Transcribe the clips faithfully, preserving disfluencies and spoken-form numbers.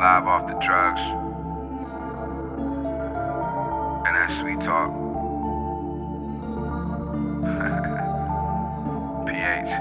alive off the drugs and that sweet talk. P H.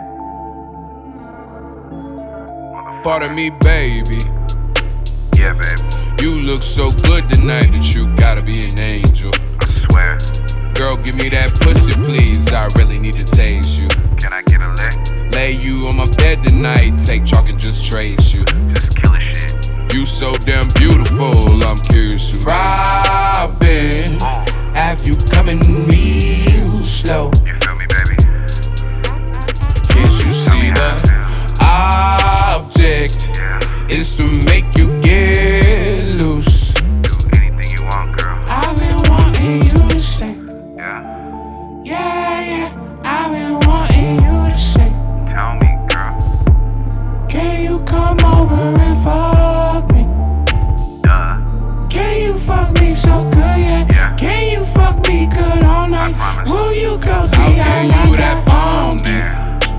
Pardon me, baby. Yeah, baby. You look so good tonight that you gotta be an angel. I swear. Girl, give me that pussy, please. I really need to taste you. Can I get a lick? Lay you on my bed tonight. Take chalk and just trace you. Just kill a shit. You so damn beautiful. I'm curious. Robin, have you coming real slow? You feel me, baby? Can't you see the object Yeah. is to make you get loose? Do anything you want, girl. I've been wanting you to say, Yeah. yeah, yeah. I've been wanting you to say, Tell me, girl. can you come over and fuck me? Duh. Can you fuck me so good, yeah? Yeah. Can you fuck me good all night? promise. Will you go see How how can I you that got bomb? There.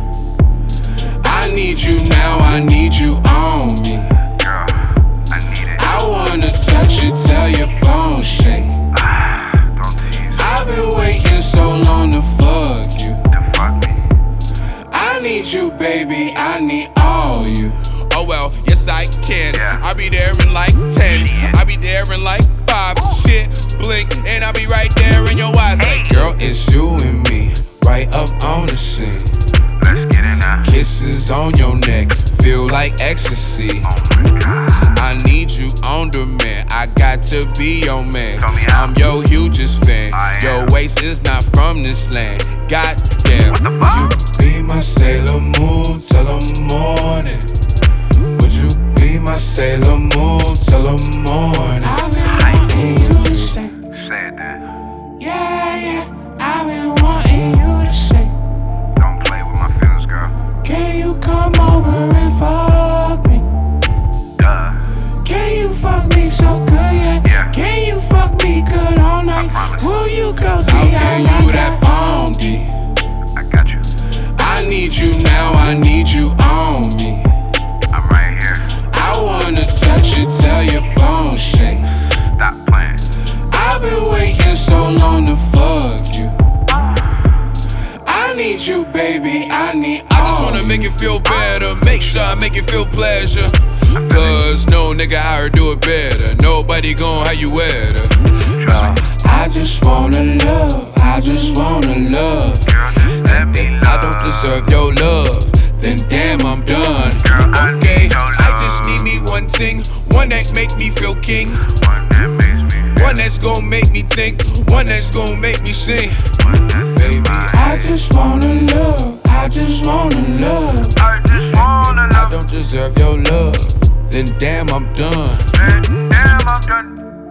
I need you now, I need you on me. Girl, I need it. I wanna touch it, tell your bones shake. Don't tease. I've been waiting so long to fuck you. To fuck me. I need you, baby, I need all you. Oh well, yes I can. Yeah. I'll be there in like ten. Shit. I'll be there in like five. Shit, blink, and I'll be right there in your eyes. Like, girl, it's you and me, right up on the scene. Let's get in now. Kisses on your neck, feel like ecstasy. Oh my God. I need you on demand. I got to be your man. Tell me how. I'm your hugest fan. I Your am. waist is not from this land. Goddamn. What the fuck? You be my Sailor Moon till the morning. Would you be my Sailor Moon till the morning? I've been wanting you to say, Say it then. yeah, yeah. I've been wanting you to say, Don't play with my feelings, girl. can you come over and fuck me? Duh. Can you fuck me so good, yeah? Yeah. Can you fuck me good all night? promise. Will you go see How how can I you got that bomb D? I got you. I need you now, I need you on me. I'm right here. I wanna touch it, tell your bones shake. Stop playing. I've been waiting so long to fuck you. I need you, baby, I need I just wanna make it feel better. Make sure I make it feel pleasure. Cause no nigga out here do it better. Nobody gon' how you wear her. Nah, I just wanna love, I just wanna love. Girl, just let me If love. I don't deserve your love, then damn I'm done. Girl, I Okay, need your I just love. need me one thing, one that make me feel king. One that makes me feel. One that's gon' make me think, one that's gon' make me sing. One that's Baby, in my I just wanna love, I just wanna love. I just wanna I love. don't deserve your love, then damn I'm done. Damn, I'm done.